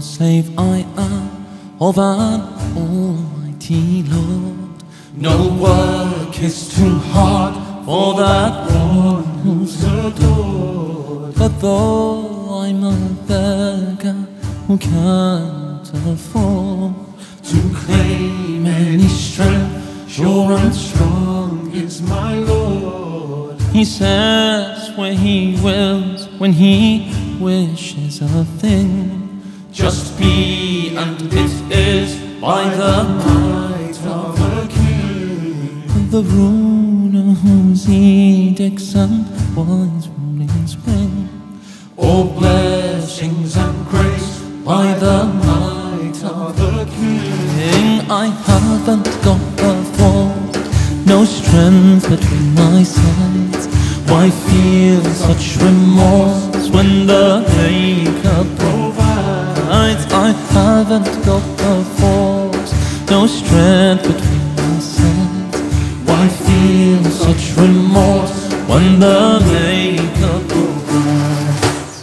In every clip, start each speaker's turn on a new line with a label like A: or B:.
A: save I am of an almighty Lord. No work is too hard for that one who's adored. But though I'm a beggar who can't afford to claim any strength, sure and strong is my Lord. He says where He wills, when He wishes a thing, just be, and it is by the might of the King. The ruler whose edicts and wise rulings bring all blessings and grace by the might of the King. I haven't got the fault, no strength between my sides. Why feel such remorse when the Maker provides? I haven't got the force, no strength between my sides. Why feel such remorse when the Maker provides?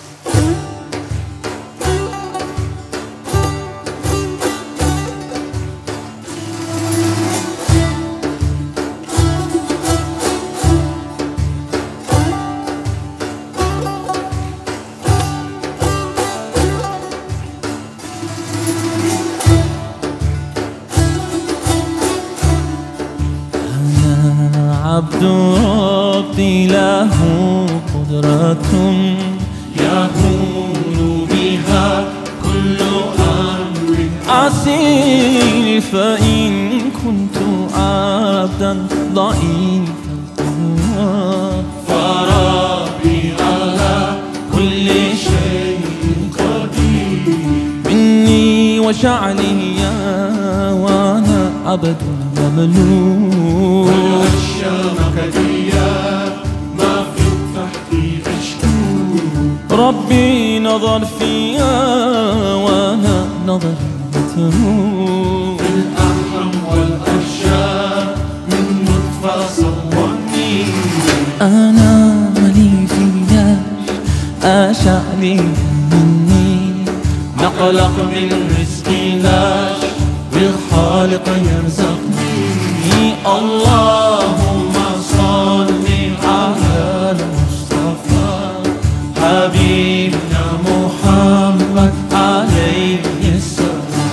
A: عبد ربي له قدرة يهون بها كل أمر عسير. فإن كنت عبدا ضعيفا فربي على كل شيء قدير. مني وشعلي وأنا عبد مملوك، ما في التحت أشكو. ربي نظر فيا وأنا نظر متروك. في الأرحم والأرشام من نطفة صورني. أنا ملي فياش أشع لي مني. نقلق من رزقي لاش والخالق يرزقني. اللهم صل على المصطفى حبيبنا محمد عليه السلام.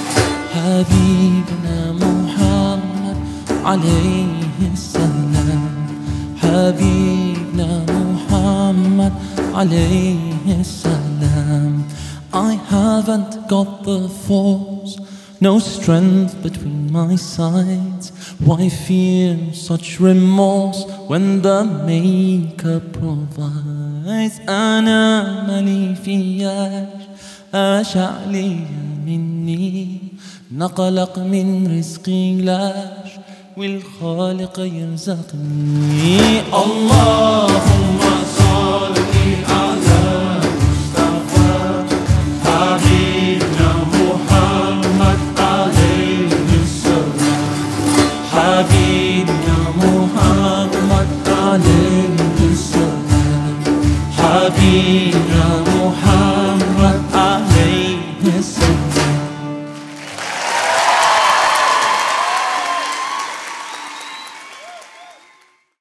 A: حبيبنا محمد عليه السلام. حبيبنا محمد عليه السلام. I haven't got the force, no strength between my sides. Why feel such remorse when the Maker provides? أنا مالي فياش أشع لي مني. نقلق من رزقي لاش والخالق يرزقني. اللهم صل على المصطفى حبيبنا محمد عليه السلام. حبيبنا محمد عليه السلام. حبيبنا محمد